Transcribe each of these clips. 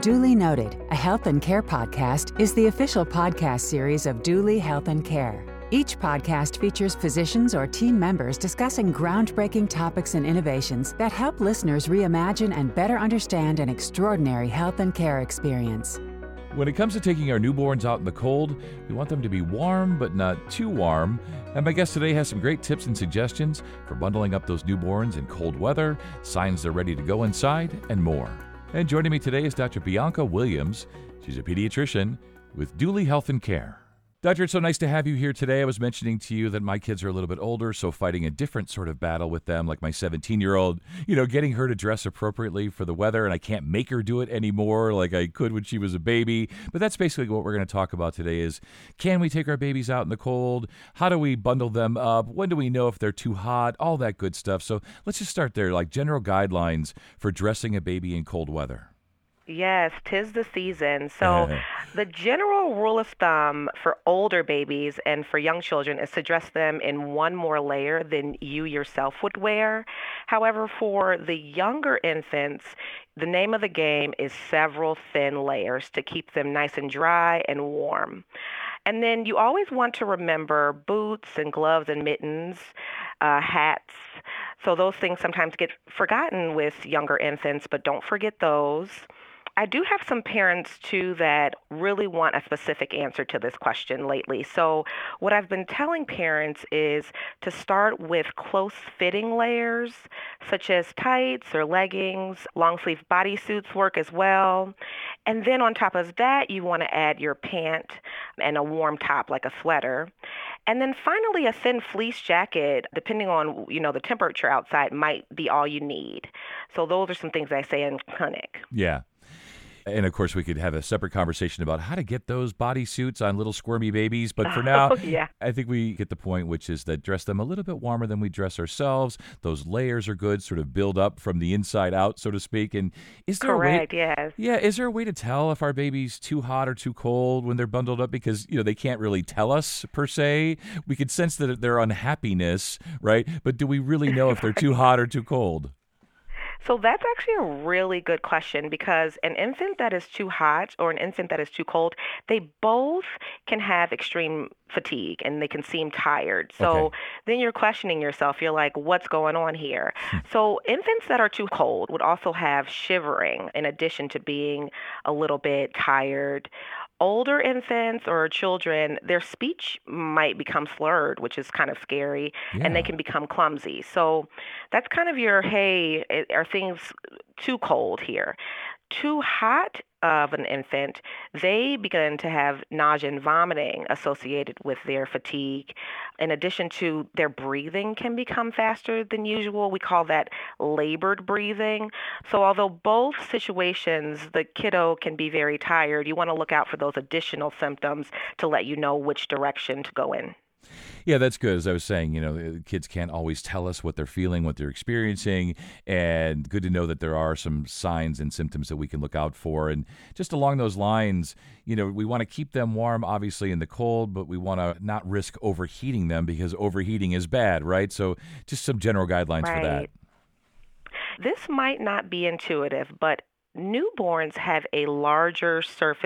Duly Noted, a health and care podcast, is the official podcast series of Duly Health and Care. Each podcast features physicians or team members discussing groundbreaking topics and innovations that help listeners reimagine and better understand an extraordinary health and care experience. When it comes to taking our newborns out in the cold, we want them to be warm but not too warm. And my guest today has some great tips and suggestions for bundling up those newborns in cold weather, signs they're ready to go inside, and more. And joining me today is Dr. Bianca Williams. She's a pediatrician with Duly Health and Care. Doctor, it's so nice to have you here today. I was mentioning to you that my kids are a little bit older, so fighting a different sort of battle with them, like my 17-year-old, getting her to dress appropriately for the weather, and I can't make her do it anymore like I could when she was a baby. But that's basically what we're going to talk about today is, can we take our babies out in the cold? How do we bundle them up? When do we know if they're too hot? All that good stuff. So let's just start there, like general guidelines for dressing a baby in cold weather. Yes, 'tis the season. So the general rule of thumb for older babies and for young children is to dress them in one more layer than you yourself would wear. However, for the younger infants, the name of the game is several thin layers to keep them nice and dry and warm. And then you always want to remember boots and gloves and mittens, hats. So those things sometimes get forgotten with younger infants, but don't forget those. I do have some parents, too, that really want a specific answer to this question lately. So what I've been telling parents is to start with close-fitting layers, such as tights or leggings. Long-sleeve bodysuits work as well. And then on top of that, you want to add your pant and a warm top, like a sweater. And then finally, a thin fleece jacket, depending on, the temperature outside, might be all you need. So those are some things I say in clinic. Yeah. And, of course, we could have a separate conversation about how to get those bodysuits on little squirmy babies. But for now, I think we get the point, which is that dress them a little bit warmer than we dress ourselves. Those layers are good, sort of build up from the inside out, so to speak. And is there Correct, yes. Yeah, is there a way to tell if our baby's too hot or too cold when they're bundled up? Because, they can't really tell us, per se. We could sense that their unhappiness, right? But do we really know if they're too hot or too cold? So that's actually a really good question because an infant that is too hot or an infant that is too cold, they both can have extreme fatigue and they can seem tired. So then you're questioning yourself. You're like, what's going on here? So infants that are too cold would also have shivering in addition to being a little bit tired. Older infants or children, their speech might become slurred, which is kind of scary, and they can become clumsy. So that's kind of your, hey, are things too cold here? Too hot of an infant, they begin to have nausea and vomiting associated with their fatigue. In addition to their breathing can become faster than usual. We call that labored breathing. So although both situations, the kiddo can be very tired, you want to look out for those additional symptoms to let you know which direction to go in. Yeah, that's good. As I was saying, kids can't always tell us what they're feeling, what they're experiencing, and good to know that there are some signs and symptoms that we can look out for. And just along those lines, we want to keep them warm, obviously, in the cold, but we want to not risk overheating them because overheating is bad, right? So just some general guidelines for that. This might not be intuitive, but newborns have a larger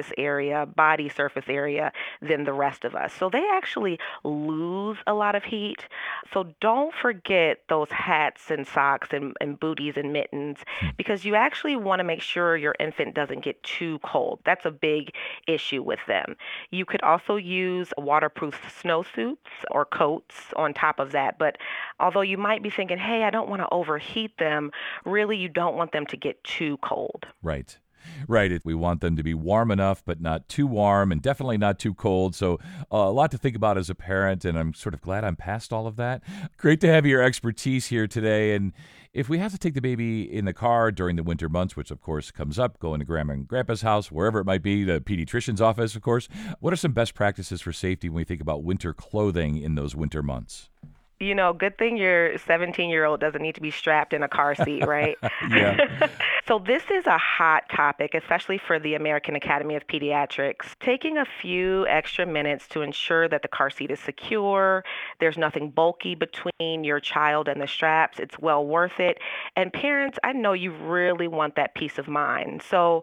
body surface area than the rest of us. So they actually lose a lot of heat. So don't forget those hats and socks and booties and mittens because you actually want to make sure your infant doesn't get too cold. That's a big issue with them. You could also use waterproof snowsuits or coats on top of that. But although you might be thinking, hey, I don't want to overheat them, really you don't want them to get too cold. Right. We want them to be warm enough, but not too warm and definitely not too cold. So a lot to think about as a parent, and I'm sort of glad I'm past all of that. Great to have your expertise here today. And if we have to take the baby in the car during the winter months, which of course comes up, going to Grandma and Grandpa's house, wherever it might be, the pediatrician's office, of course, what are some best practices for safety when we think about winter clothing in those winter months? Good thing your 17-year-old doesn't need to be strapped in a car seat, right? Yeah. So this is a hot topic, especially for the American Academy of Pediatrics. Taking a few extra minutes to ensure that the car seat is secure, there's nothing bulky between your child and the straps, it's well worth it. And parents, I know you really want that peace of mind. So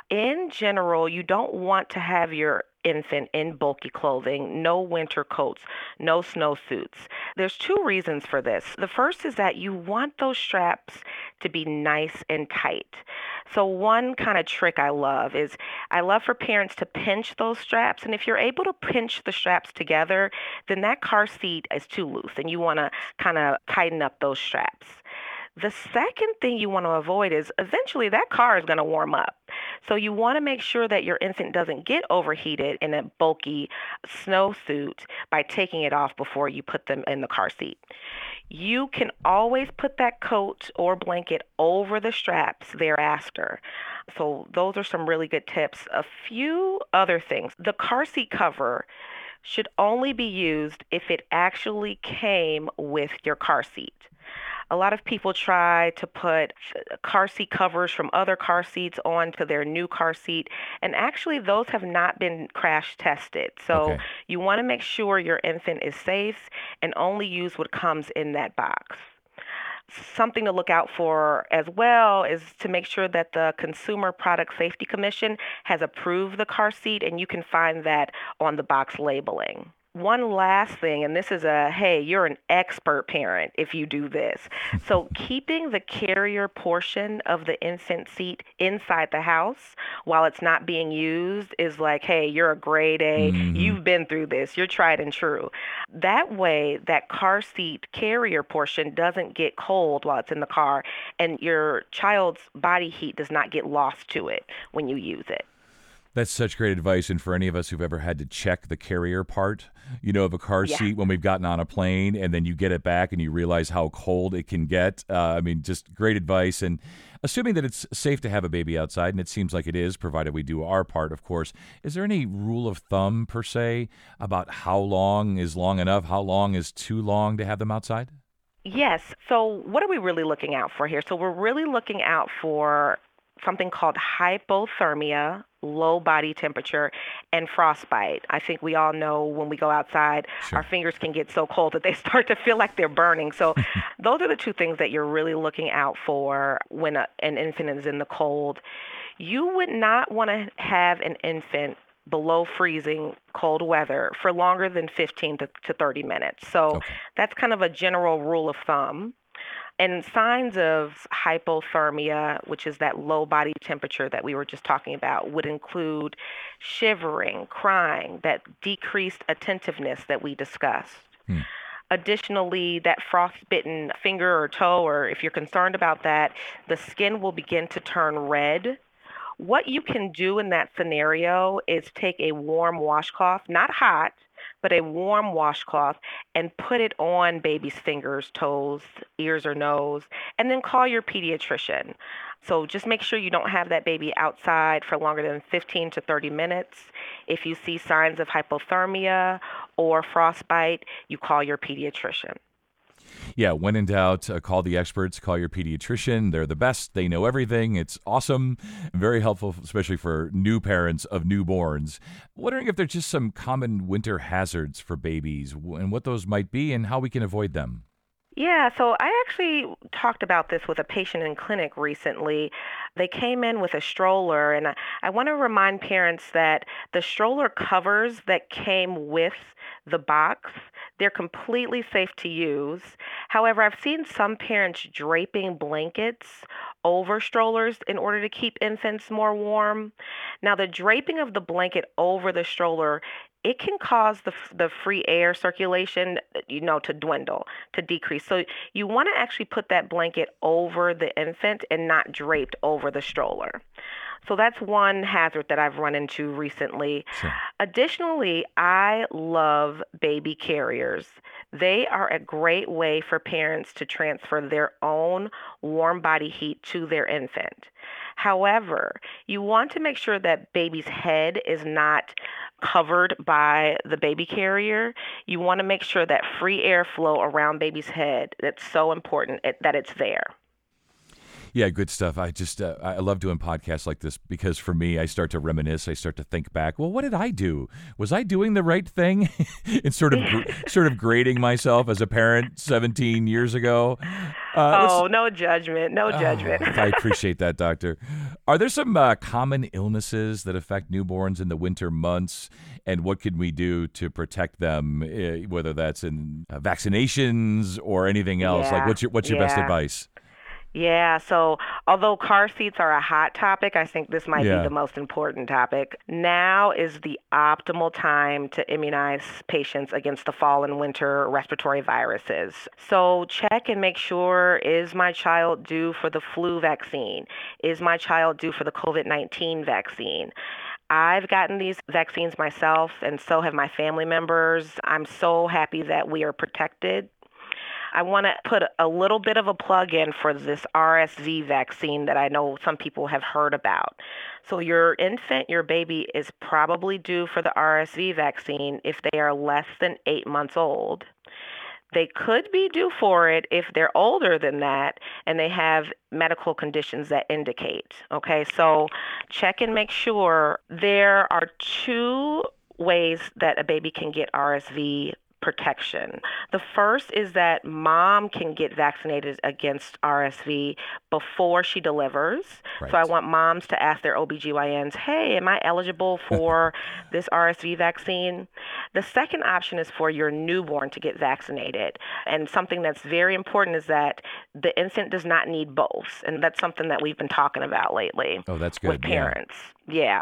In general, you don't want to have your infant in bulky clothing, no winter coats, no snowsuits. There's two reasons for this. The first is that you want those straps to be nice and tight. So one kind of trick I love is I love for parents to pinch those straps. And if you're able to pinch the straps together, then that car seat is too loose and you want to kind of tighten up those straps. The second thing you want to avoid is eventually that car is going to warm up. So you want to make sure that your infant doesn't get overheated in a bulky snowsuit by taking it off before you put them in the car seat. You can always put that coat or blanket over the straps thereafter. So those are some really good tips. A few other things. The car seat cover should only be used if it actually came with your car seat. A lot of people try to put car seat covers from other car seats onto their new car seat, and actually those have not been crash tested. So Okay. you want to make sure your infant is safe and only use what comes in that box. Something to look out for as well is to make sure that the Consumer Product Safety Commission has approved the car seat, and you can find that on the box labeling. One last thing, and this is hey, you're an expert parent if you do this. So keeping the carrier portion of the infant seat inside the house while it's not being used is like, hey, you're a grade A. You've been through this. You're tried and true. That way, that car seat carrier portion doesn't get cold while it's in the car, and your child's body heat does not get lost to it when you use it. That's such great advice. And for any of us who've ever had to check the carrier part, of a car seat when we've gotten on a plane and then you get it back and you realize how cold it can get. Just great advice. And assuming that it's safe to have a baby outside, and it seems like it is, provided we do our part, of course, is there any rule of thumb, per se, about how long is long enough, how long is too long to have them outside? Yes. So what are we really looking out for here? So we're really looking out for something called hypothermia, low body temperature, and frostbite. I think we all know when we go outside, Sure. our fingers can get so cold that they start to feel like they're burning. So those are the two things that you're really looking out for when an infant is in the cold. You would not want to have an infant below freezing cold weather for longer than 15 to 30 minutes. So Okay. that's kind of a general rule of thumb. And signs of hypothermia, which is that low body temperature that we were just talking about, would include shivering, crying, that decreased attentiveness that we discussed. Hmm. Additionally, that frostbitten finger or toe, or if you're concerned about that, the skin will begin to turn red. What you can do in that scenario is take a warm washcloth, not hot, but a warm washcloth, and put it on baby's fingers, toes, ears, or nose, and then call your pediatrician. So just make sure you don't have that baby outside for longer than 15 to 30 minutes. If you see signs of hypothermia or frostbite, you call your pediatrician. Yeah, when in doubt, call the experts, call your pediatrician. They're the best. They know everything. It's awesome. Very helpful, especially for new parents of newborns. Wondering if there's just some common winter hazards for babies and what those might be and how we can avoid them. Yeah, so I actually talked about this with a patient in clinic recently. They came in with a stroller, and I want to remind parents that the stroller covers that came with the box, they're completely safe to use. However, I've seen some parents draping blankets over strollers in order to keep infants more warm. Now, the draping of the blanket over the stroller, it can cause the free air circulation, to dwindle, to decrease. So you want to actually put that blanket over the infant and not draped over the stroller. So that's one hazard that I've run into recently. Sure. Additionally, I love baby carriers. They are a great way for parents to transfer their own warm body heat to their infant. However, you want to make sure that baby's head is not covered by the baby carrier. You want to make sure that free airflow around baby's head, that's so important that it's there. Yeah, good stuff. I love doing podcasts like this because for me, I start to reminisce. I start to think back. Well, what did I do? Was I doing the right thing? And sort of grading myself as a parent 17 years ago. No judgment. No judgment. I appreciate that, Doctor. Are there some common illnesses that affect newborns in the winter months, and what can we do to protect them, whether that's in vaccinations or anything else? Like, Yeah, what's your best yeah. advice? Yeah, so although car seats are a hot topic, I think this might be Yeah. the most important topic. Now is the optimal time to immunize patients against the fall and winter respiratory viruses. So check and make sure, is my child due for the flu vaccine? Is my child due for the COVID-19 vaccine? I've gotten these vaccines myself, and so have my family members. I'm so happy that we are protected. I want to put a little bit of a plug in for this RSV vaccine that I know some people have heard about. So your infant, your baby, is probably due for the RSV vaccine if they are less than 8 months old. They could be due for it if they're older than that and they have medical conditions that indicate. Okay, so check and make sure. There are two ways that a baby can get RSV protection. The first is that mom can get vaccinated against RSV before she delivers. So I Right. want moms to ask their OBGYNs, hey, am I eligible for this RSV vaccine? The second option is for your newborn to get vaccinated. And something that's very important is that the infant does not need both. And that's something that we've been talking about lately Oh, that's with good. Yeah. parents. Yeah.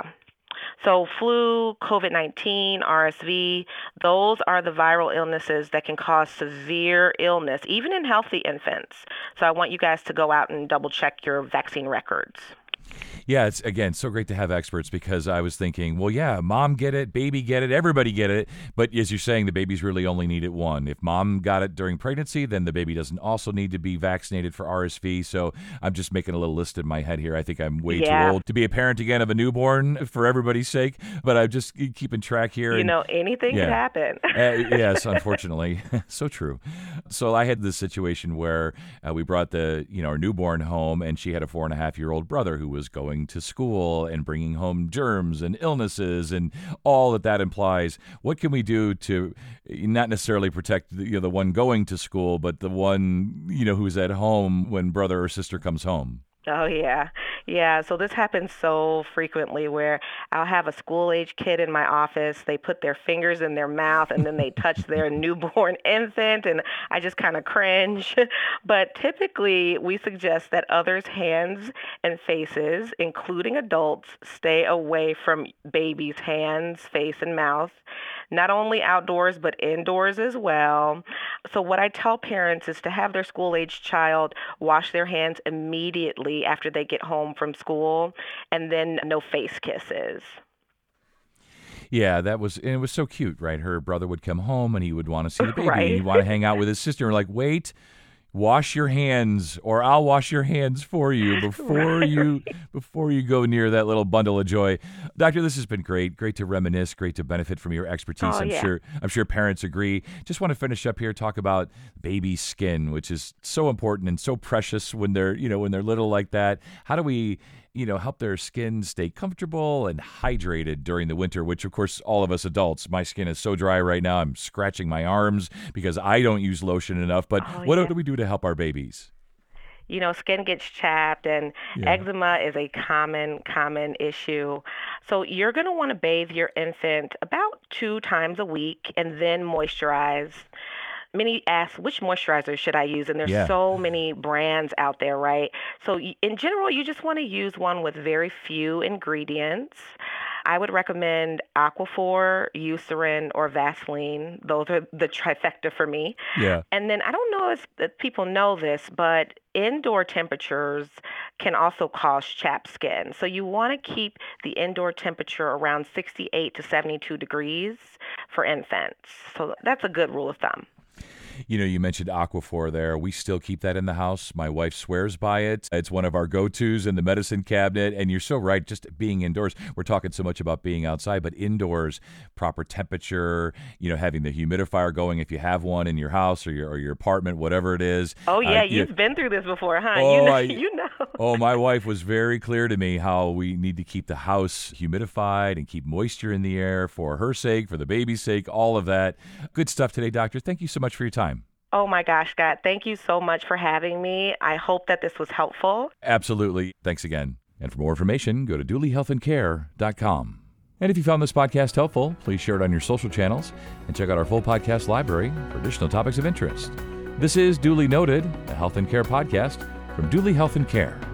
So flu, COVID-19, RSV, those are the viral illnesses that can cause severe illness, even in healthy infants. So I want you guys to go out and double check your vaccine records. Yeah, it's again so great to have experts because I was thinking, well, yeah, mom get it, baby get it, everybody get it. But as you're saying, the babies really only need it one. If mom got it during pregnancy, then the baby doesn't also need to be vaccinated for RSV. So I'm just making a little list in my head here. I think I'm way too Yeah. old to be a parent again of a newborn for everybody's sake. But I'm just keeping track here. You And know, anything could yeah. happen. Yes, unfortunately, so true. So I had this situation where we brought our newborn home, and she had a 4.5-year-old brother who was going to school and bringing home germs and illnesses and all that implies. What can we do to not necessarily protect the one going to school, but the one who's at home when brother or sister comes home? Oh, yeah. Yeah. So this happens so frequently where I'll have a school age kid in my office. They put their fingers in their mouth and then they touch their newborn infant, and I just kind of cringe. But typically, we suggest that others' hands and faces, including adults, stay away from babies' hands, face, and mouth, not only outdoors, but indoors as well. So, what I tell parents is to have their school age child wash their hands immediately after they get home from school, and then no face kisses. Yeah, and it was so cute, right? Her brother would come home and he would want to see the baby and Right? he'd want to hang out with his sister. And we're like, wait, wash your hands or I'll wash your hands for you before Right. you go near that little bundle of joy. Doctor, this has been great to reminisce, great to benefit from your expertise. Oh, yeah. I'm sure parents agree. Just want to finish up here, talk about baby skin, which is so important and so precious when they're little like that. How do we help their skin stay comfortable and hydrated during the winter, which, of course, all of us adults, my skin is so dry right now. I'm scratching my arms because I don't use lotion enough. But Oh, what yeah. do we do to help our babies? Skin gets chapped, and Yeah. eczema is a common issue. So you're going to want to bathe your infant about 2 times a week and then moisturize. Many ask, which moisturizer should I use? And there's Yeah. so many brands out there, right? So in general, you just want to use one with very few ingredients. I would recommend Aquaphor, Eucerin, or Vaseline. Those are the trifecta for me. Yeah. And then I don't know if people know this, but indoor temperatures can also cause chapped skin. So you want to keep the indoor temperature around 68 to 72 degrees for infants. So that's a good rule of thumb. You mentioned Aquaphor there. We still keep that in the house. My wife swears by it. It's one of our go-tos in the medicine cabinet. And you're so right, just being indoors. We're talking so much about being outside, but indoors, proper temperature, having the humidifier going if you have one in your house or your apartment, whatever it is. Oh, yeah, You- you've been through this before, huh? Oh, I- You know. Oh, my wife was very clear to me how we need to keep the house humidified and keep moisture in the air for her sake, for the baby's sake, all of that. Good stuff today, Doctor. Thank you so much for your time. Oh, my gosh, Scott, thank you so much for having me. I hope that this was helpful. Absolutely. Thanks again. And for more information, go to dooleyhealthandcare.com. And if you found this podcast helpful, please share it on your social channels and check out our full podcast library for additional topics of interest. This is Duly Noted, a health and care podcast from Dooley Health and Care.